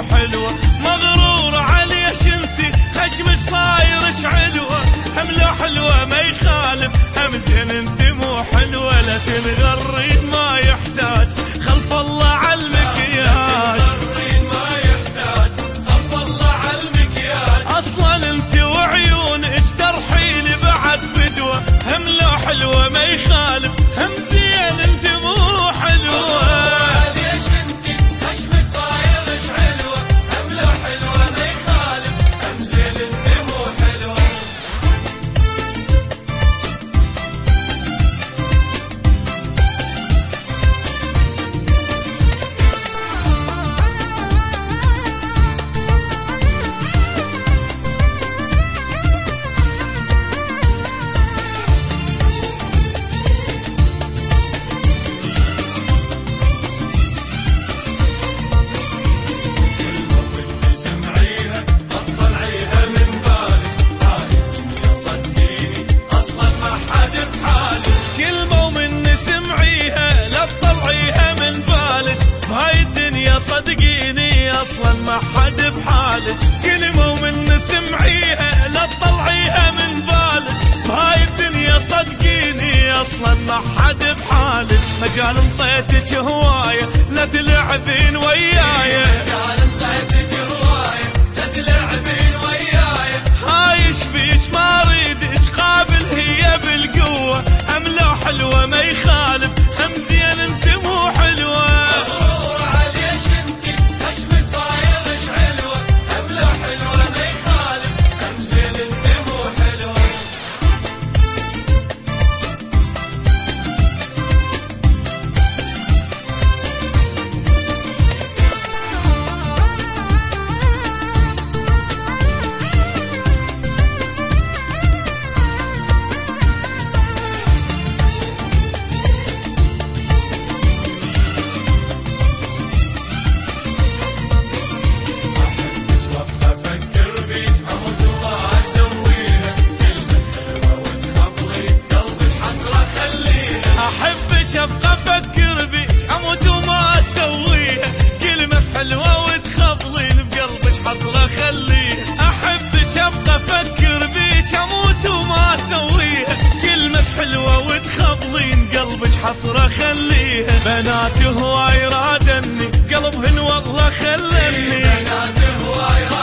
حلوة، مغرورة عليش انتي خشمش صايرش علوة، هم لو حلوة ما يخالف هم زين انتي مو حلوة، لا تنغرين ما يحتاج خلف الله عالمكياج، اصلا انتي وعيونك ترحيلي بعد فدوة، هم لو حلوة ما يخالف هم زين انتي مو حلوة. صدقيني اصلا ما حد بحالك، كلمة ومن سمعيها لا تطلعيها من بالك، بهاي الدنيا صدقيني اصلا ما حد بحالك، مجال انطيتك هواية لا تلعبين وياي، مجال انطيتك هواية لا تلعبين وياي، هايش فيش ما اريدك قابل هي بالقوة، هم لو حلوة ما يخالف هم زين انت مو حلوة. ابقى افكر بيك اموت وما اسويها، كلمة حلوة وتخبلين بقلبك حصرة خليها، احبك ابقى افكر بيك اموت وما اسويها، كلمة حلوة وتخبلين قلبك حصرة خليها، بنات هواي رادني قلبهن والله خلني، بنات هواي